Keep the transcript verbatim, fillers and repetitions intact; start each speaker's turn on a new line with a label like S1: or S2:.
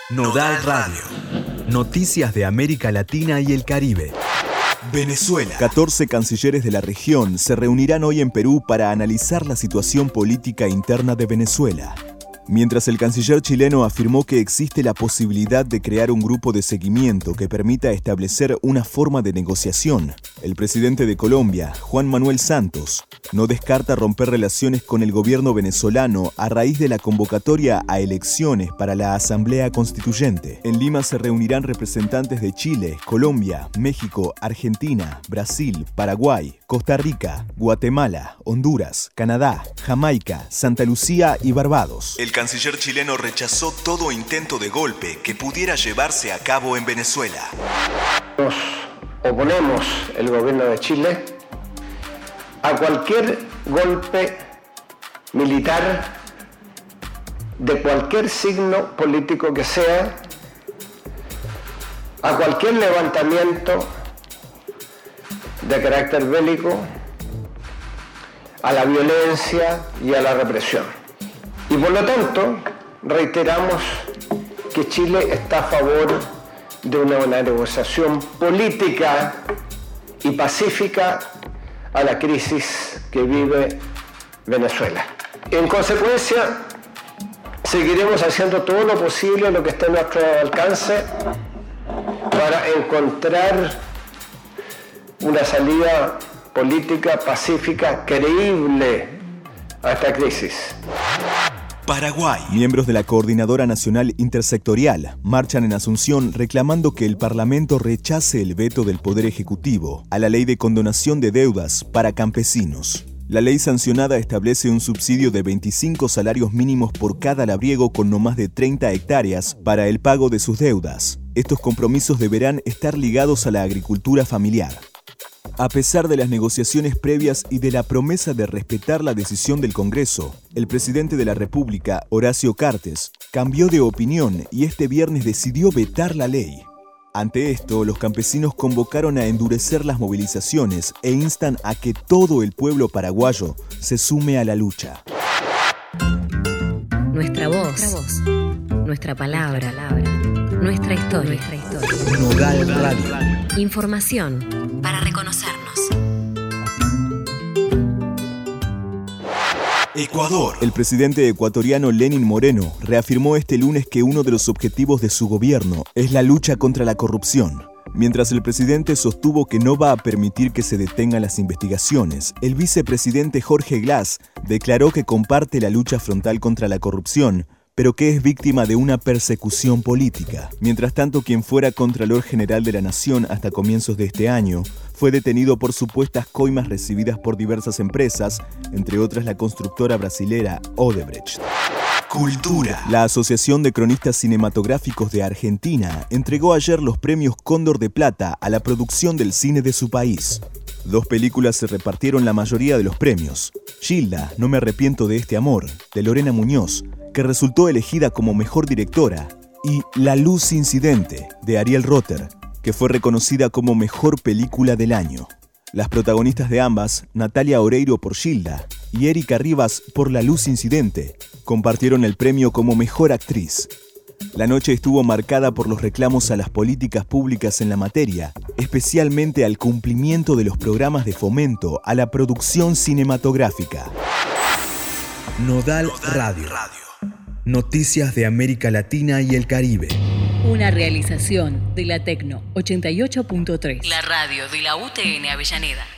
S1: Nodal Radio. Noticias de América Latina y el Caribe. Venezuela. catorce cancilleres de la región se reunirán hoy en Perú para analizar la situación política interna de Venezuela. Mientras el canciller chileno afirmó que existe la posibilidad de crear un grupo de seguimiento que permita establecer una forma de negociación, el presidente de Colombia, Juan Manuel Santos, no descarta romper relaciones con el gobierno venezolano a raíz de la convocatoria a elecciones para la Asamblea Constituyente. En Lima se reunirán representantes de Chile, Colombia, México, Argentina, Brasil, Paraguay, Costa Rica, Guatemala, Honduras, Canadá, Jamaica, Santa Lucía y Barbados. El canciller chileno rechazó todo intento de golpe que pudiera llevarse a cabo en Venezuela.
S2: Nos oponemos, el gobierno de Chile, a cualquier golpe militar de cualquier signo político que sea, a cualquier levantamiento de carácter bélico, a la violencia y a la represión. Y por lo tanto, reiteramos que Chile está a favor de una, una negociación política y pacífica a la crisis que vive Venezuela. En consecuencia, seguiremos haciendo todo lo posible, lo que esté a nuestro alcance, para encontrar una salida política pacífica creíble a esta crisis.
S1: Paraguay. Miembros de la Coordinadora Nacional Intersectorial marchan en Asunción reclamando que el Parlamento rechace el veto del Poder Ejecutivo a la ley de condonación de deudas para campesinos. La ley sancionada establece un subsidio de veinticinco salarios mínimos por cada labriego con no más de treinta hectáreas para el pago de sus deudas. Estos compromisos deberán estar ligados a la agricultura familiar. A pesar de las negociaciones previas y de la promesa de respetar la decisión del Congreso, el presidente de la República, Horacio Cartes, cambió de opinión y este viernes decidió vetar la ley. Ante esto, los campesinos convocaron a endurecer las movilizaciones e instan a que todo el pueblo paraguayo se sume a la lucha.
S3: Nuestra voz, nuestra, voz, nuestra palabra, nuestra historia. Nuestra historia.
S1: Nodal Radio.
S3: Información para reconocernos.
S1: Ecuador. El presidente ecuatoriano Lenín Moreno reafirmó este lunes que uno de los objetivos de su gobierno es la lucha contra la corrupción. Mientras el presidente sostuvo que no va a permitir que se detengan las investigaciones, el vicepresidente Jorge Glass declaró que comparte la lucha frontal contra la corrupción, pero que es víctima de una persecución política. Mientras tanto, quien fuera Contralor General de la Nación hasta comienzos de este año fue detenido por supuestas coimas recibidas por diversas empresas, entre otras la constructora brasilera Odebrecht. Cultura. La Asociación de Cronistas Cinematográficos de Argentina entregó ayer los premios Cóndor de Plata a la producción del cine de su país. Dos películas se repartieron la mayoría de los premios. Gilda, No me arrepiento de este amor, de Lorena Muñoz, que resultó elegida como mejor directora, y La luz incidente, de Ariel Rotter, que fue reconocida como mejor película del año. Las protagonistas de ambas, Natalia Oreiro por Gilda y Erika Rivas por La luz incidente, compartieron el premio como mejor actriz. La noche estuvo marcada por los reclamos a las políticas públicas en la materia, especialmente al cumplimiento de los programas de fomento a la producción cinematográfica. Nodal Radio. Noticias de América Latina y el Caribe.
S4: Una realización de la Tecno ochenta y ocho punto tres.
S3: La radio de la U T N Avellaneda.